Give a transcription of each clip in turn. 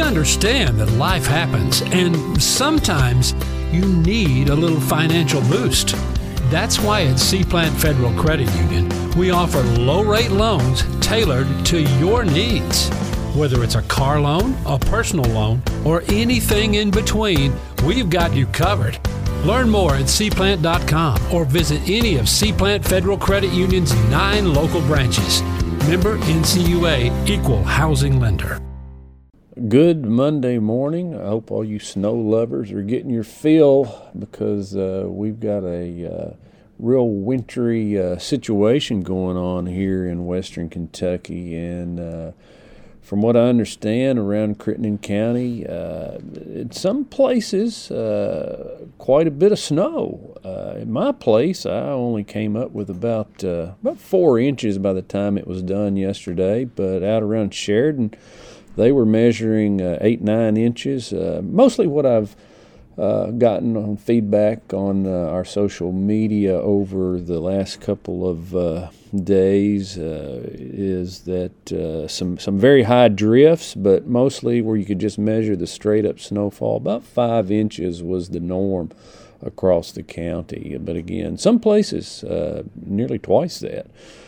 understand that life happens, and sometimes you need a little financial boost. That's why at Seaplant Federal Credit Union, we offer low-rate loans tailored to your needs. Whether it's a car loan, a personal loan, or anything in between, we've got you covered. Learn more at cplant.com or visit any of Seaplant Federal Credit Union's 9 local branches. Member NCUA, Equal Housing Lender. Good Monday morning. I hope all you snow lovers are getting your fill, because we've got a real wintry situation going on here in western Kentucky. And from what I understand, around Crittenden County, in some places, quite a bit of snow. In my place, I only came up with about 4 inches by the time it was done yesterday. But out around Sheridan, they were measuring 8-9 inches. Mostly what I've gotten on feedback on our social media over the last couple of days is that some very high drifts, but mostly where you could just measure the straight up snowfall. About 5 inches was the norm across the county. But again, some places nearly twice that.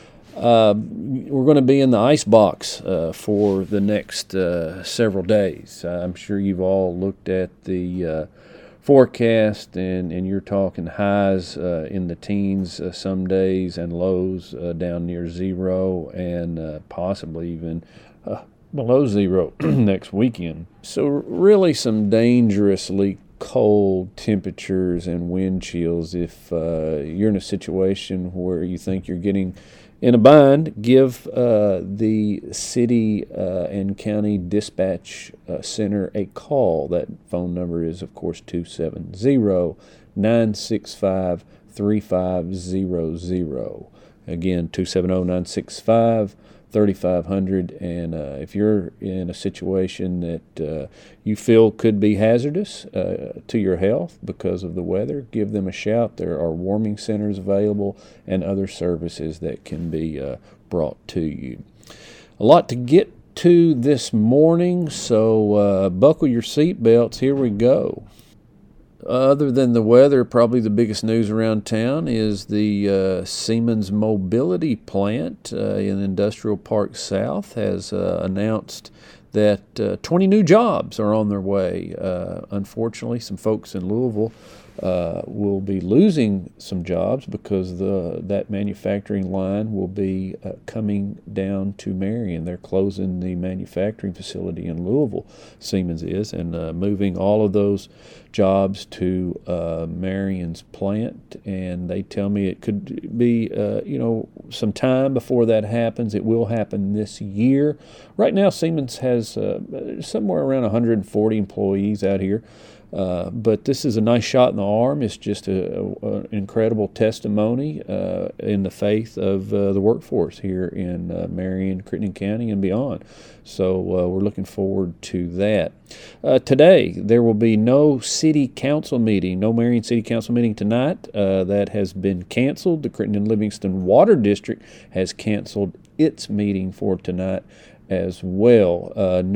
We're going to be in the ice box for the next several days. I'm sure you've all looked at the forecast, and you're talking highs in the teens some days, and lows down near zero, and possibly even below zero next weekend. So really some dangerously cold temperatures and wind chills. If you're in a situation where you think you're getting in a bind, give the city and county dispatch center a call. That phone number is, of course, 270-965-3500. Again, 270-965-3500. And if you're in a situation that you feel could be hazardous to your health because of the weather, give them a shout. There are warming centers available and other services that can be brought to you. A lot to get to this morning, so buckle your seatbelts. Here we go. Other than the weather, probably the biggest news around town is the Siemens Mobility Plant in Industrial Park South has announced that 20 new jobs are on their way. Unfortunately, some folks in Louisville will be losing some jobs because that manufacturing line will be coming down to Marion. They're closing the manufacturing facility in Louisville, Siemens is, and moving all of those jobs to Marion's plant. And they tell me it could be some time before that happens. It will happen this year. Right now, Siemens has somewhere around 140 employees out here. But this is a nice shot in the arm. It's just an incredible testimony in the faith of the workforce here in Marion, Crittenden County, and beyond. So we're looking forward to that. Today, there will be no city council meeting, no Marion City Council meeting tonight. That has been canceled. The Crittenden-Livingston Water District has canceled its meeting for tonight as well.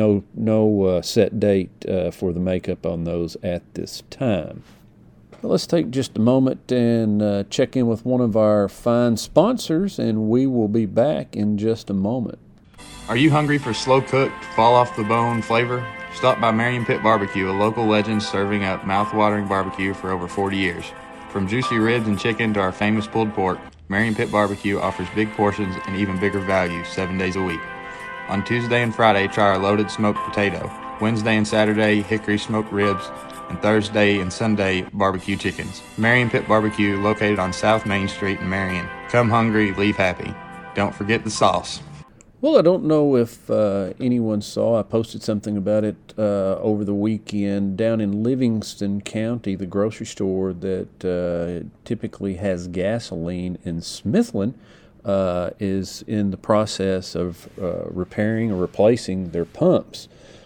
No set date for the makeup on those at this time. Well, let's take just a moment and check in with one of our fine sponsors, and we will be back in just a moment. Are you hungry for slow-cooked, fall-off-the-bone flavor? Stop by Marion Pit Barbecue, a local legend serving up mouth-watering barbecue for over 40 years. From juicy ribs and chicken to our famous pulled pork, Marion Pit Barbecue offers big portions and even bigger value 7 days a week. On Tuesday and Friday, try our loaded smoked potato. Wednesday and Saturday, hickory smoked ribs. And Thursday and Sunday, barbecue chickens. Marion Pit Barbecue, located on South Main Street in Marion. Come hungry, leave happy. Don't forget the sauce. Well, I don't know if anyone saw, I posted something about it over the weekend. Down in Livingston County, the grocery store that typically has gasoline in Smithland is in the process of repairing or replacing their pumps.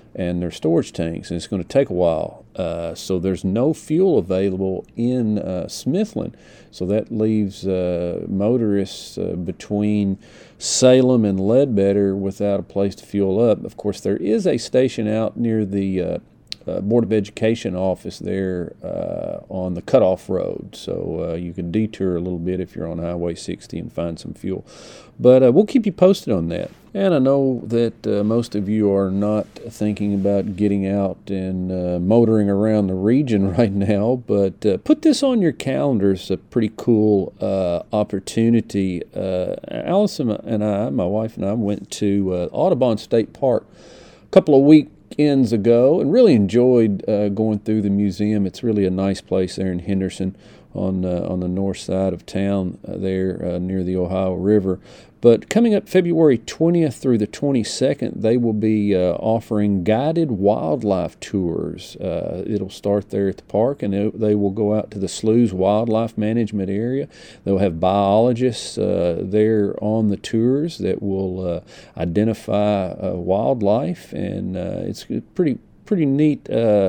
and their storage tanks, and it's going to take a while. So there's no fuel available in Smithland, so that leaves motorists between Salem and Ledbetter without a place to fuel up. Of course, there is a station out near the Board of Education office there on the Cutoff Road, so you can detour a little bit if you're on Highway 60 and find some fuel. But we'll keep you posted on that. And I know that most of you are not thinking about getting out and motoring around the region right now, but put this on your calendar. It's a pretty cool opportunity. Allison and I, my wife and I, went to Audubon State Park a couple of weekends ago and really enjoyed going through the museum. It's really a nice place there in Henderson on the north side of town there near the Ohio River. But coming up February 20th through the 22nd, they will be offering guided wildlife tours. It'll start there at the park, and they will go out to the Sloughs Wildlife Management Area. They'll have biologists there on the tours that will identify wildlife, and it's a pretty neat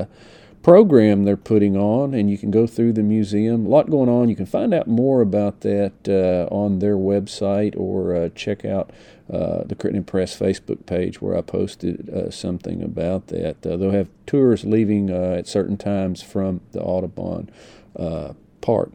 program they're putting on, and you can go through the museum. A lot going on. You can find out more about that on their website, or check out the Crittenden Press Facebook page where I posted something about that. They'll have tours leaving at certain times from the Audubon Park.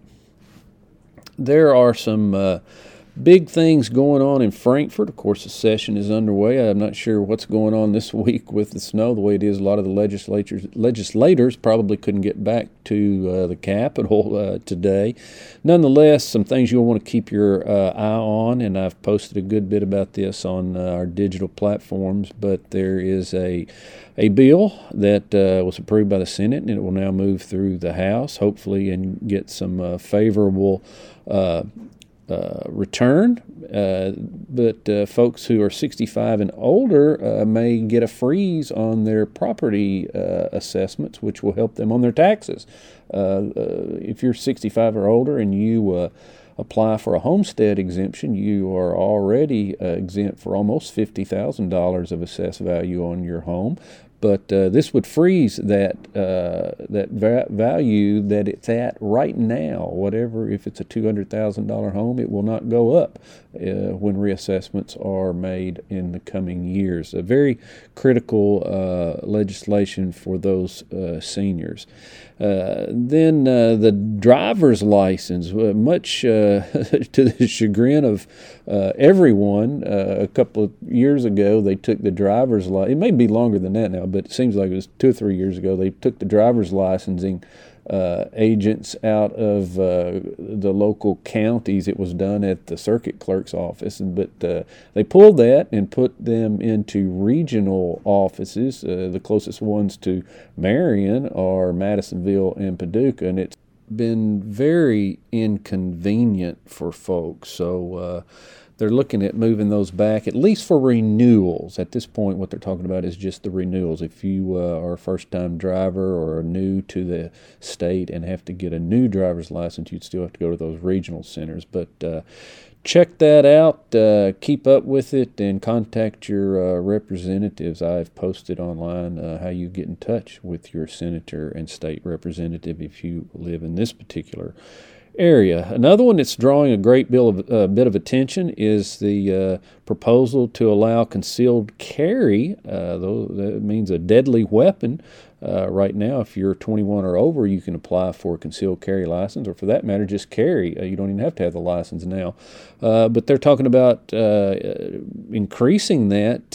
There are some big things going on in Frankfort. Of course, the session is underway. I'm not sure what's going on this week with the snow the way it is. A lot of the legislators probably couldn't get back to the Capitol today. Nonetheless, some things you'll want to keep your eye on, and I've posted a good bit about this on our digital platforms, but there is a bill that was approved by the Senate, and it will now move through the House, hopefully, and get some favorable return, but folks who are 65 and older may get a freeze on their property assessments, which will help them on their taxes. If you're 65 or older and you apply for a homestead exemption, you are already exempt for almost $50,000 of assessed value on your home. But this would freeze that value that it's at right now. Whatever, if it's a $200,000 home, it will not go up when reassessments are made in the coming years. A very critical legislation for those seniors. Then the driver's license, much to the chagrin of everyone. A couple of years ago, they took the driver's license. It may be longer than that now, but it seems like it was 2 or 3 years ago. They took the driver's licensing agents out of the local counties. It was done at the circuit clerk's office, but they pulled that and put them into regional offices. The closest ones to Marion are Madisonville and Paducah, and it's been very inconvenient for folks. So they're looking at moving those back, at least for renewals. At this point, what they're talking about is just the renewals. If you are a first-time driver or new to the state and have to get a new driver's license, you'd still have to go to those regional centers. But check that out, keep up with it, and contact your representatives. I've posted online how you get in touch with your senator and state representative if you live in this particular area. Another one that's drawing a great bit of attention is the proposal to allow concealed carry. That means a deadly weapon. Right now, if you're 21 or over, you can apply for a concealed carry license, or for that matter, just carry. You don't even have to have the license now. But they're talking about increasing that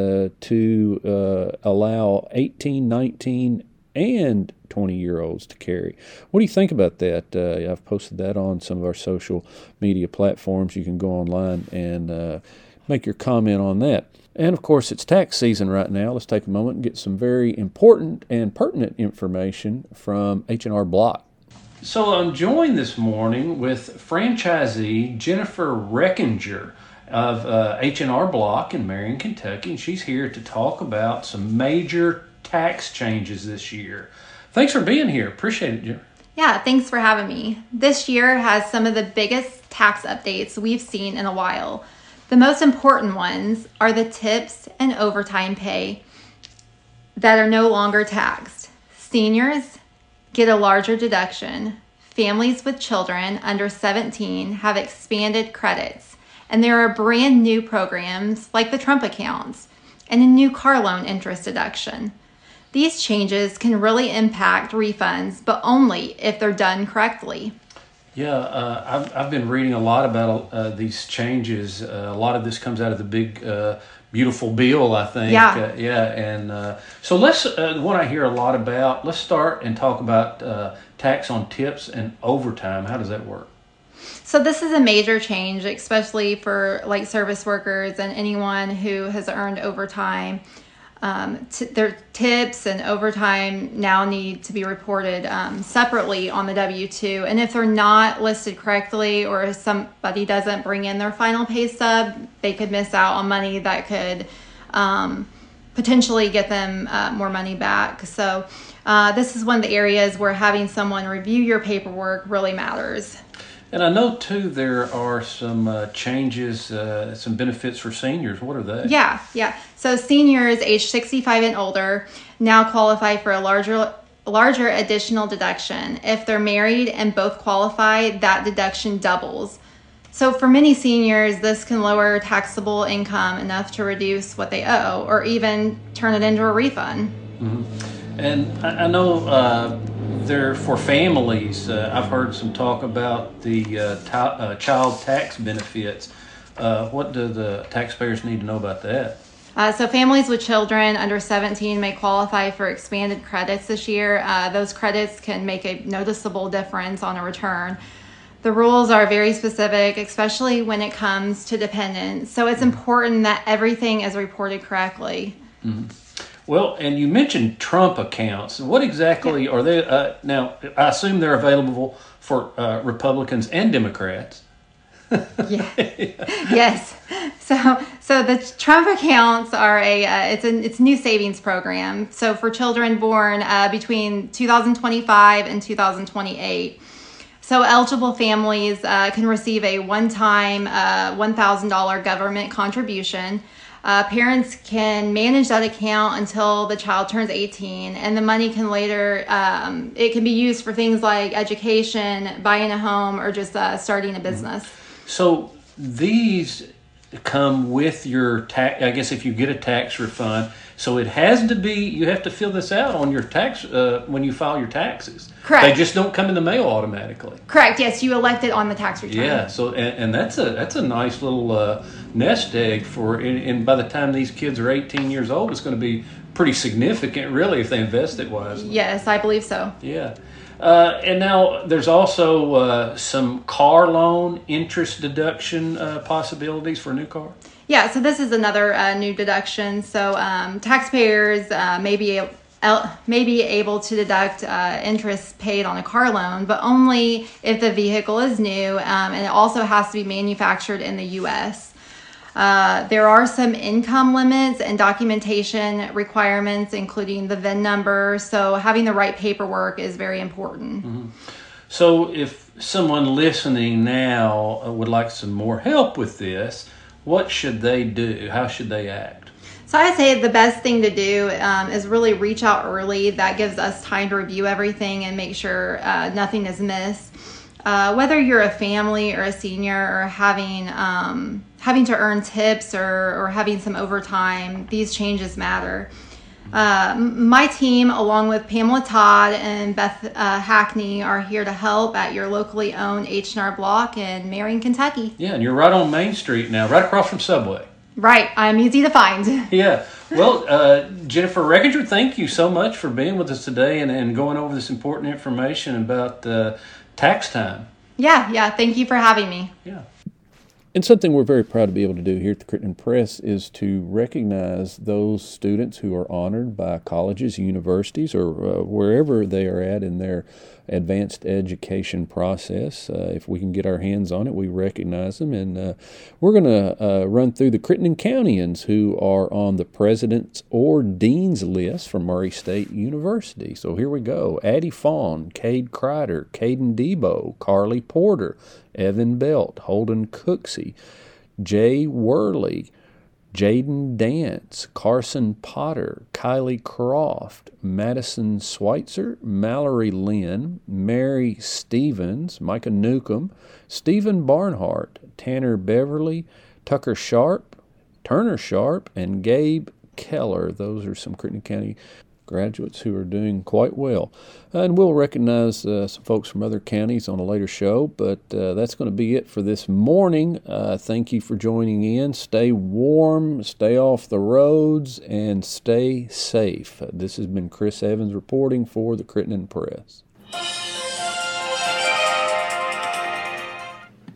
to allow 18, 19, and 20-year-olds to carry. What do you think about that? I've posted that on some of our social media platforms. You can go online and make your comment on that. And, of course, it's tax season right now. Let's take a moment and get some very important and pertinent information from H&R Block. So I'm joined this morning with franchisee Jennifer Reckinger of H&R Block in Marion, Kentucky, and she's here to talk about some major tax changes this year. Thanks for being here. Appreciate it, Jennifer. Yeah, thanks for having me. This year has some of the biggest tax updates we've seen in a while. The most important ones are the tips and overtime pay. that are no longer taxed. Seniors get a larger deduction. Families with children under 17 have expanded credits. And there are brand new programs like the Trump accounts and a new car loan interest deduction. These changes can really impact refunds, but only if they're done correctly. Yeah, I've been reading a lot about these changes. A lot of this comes out of the big, beautiful bill, I think. Yeah. So let's, what I hear a lot about, let's start and talk about tax on tips and overtime. How does that work? So this is a major change, especially for like service workers and anyone who has earned overtime. Their tips and overtime now need to be reported separately on the W-2. And if they're not listed correctly, or if somebody doesn't bring in their final pay stub, they could miss out on money that could potentially get them more money back. So this is one of the areas where having someone review your paperwork really matters. And I know, too, there are some changes, some benefits for seniors. What are they? Yeah. So seniors age 65 and older now qualify for a larger additional deduction. If they're married and both qualify, that deduction doubles. So for many seniors, this can lower taxable income enough to reduce what they owe or even turn it into a refund. Mm-hmm. And I know there for families, I've heard some talk about the child tax benefits. What do the taxpayers need to know about that? So families with children under 17 may qualify for expanded credits this year. Those credits can make a noticeable difference on a return. The rules are very specific, especially when it comes to dependents. So it's important that everything is reported correctly. Mm-hmm. Well, and you mentioned Trump accounts. What exactly are they? Now, I assume they're available for Republicans and Democrats. Yeah. Yes. So the Trump accounts are it's a new savings program. So for children born between 2025 and 2028. So eligible families can receive a one-time $1,000 government contribution. Parents can manage that account until the child turns 18, and the money can later, it can be used for things like education, buying a home, or just starting a business. So these come with your tax, I guess if you get a tax refund, so it has to be, you have to fill this out on your tax, when you file your taxes. Correct. They just don't come in the mail automatically. Correct, yes, you elect it on the tax return. Yeah, so, and that's a nice little nest egg for, and by the time these kids are 18 years old, it's going to be pretty significant, really, if they invest it wisely. Yes, I believe so. Yeah. And now there's also some car loan interest deduction possibilities for a new car. Yeah, so this is another new deduction. So taxpayers may be able to deduct interest paid on a car loan, but only if the vehicle is new, and it also has to be manufactured in the U.S. There are some income limits and documentation requirements, including the VIN number. So having the right paperwork is very important. Mm-hmm. So if someone listening now would like some more help with this, what should they do? How should they act? So I'd say the best thing to do is really reach out early. That gives us time to review everything and make sure nothing is missed. Whether you're a family or a senior or having to earn tips or having some overtime, these changes matter. My team, along with Pamela Todd and Beth Hackney, are here to help at your locally owned H&R Block in Marion, Kentucky. Yeah, and you're right on Main Street now, right across from Subway. Right, I'm easy to find. Yeah. Well, Jennifer Reckinger, thank you so much for being with us today and going over this important information about tax time. Yeah, thank you for having me. Yeah. And something we're very proud to be able to do here at the Crittenden Press is to recognize those students who are honored by colleges, universities, or wherever they are at in their advanced education process. If we can get our hands on it, we recognize them. And we're going to run through the Crittenden Countyans who are on the President's or Dean's list from Murray State University. So here we go. Addie Fawn, Cade Kreider, Caden Debo, Carly Porter, Evan Belt, Holden Cooksey, Jay Worley, Jaden Dance, Carson Potter, Kylie Croft, Madison Schweitzer, Mallory Lynn, Mary Stevens, Micah Newcomb, Stephen Barnhart, Tanner Beverly, Tucker Sharp, Turner Sharp, and Gabe Keller. Those are some Crittenden County graduates who are doing quite well. And we'll recognize some folks from other counties on a later show, but that's going to be it for this morning. Thank you for joining in. Stay warm, stay off the roads, and stay safe. This has been Chris Evans reporting for the Crittenden Press.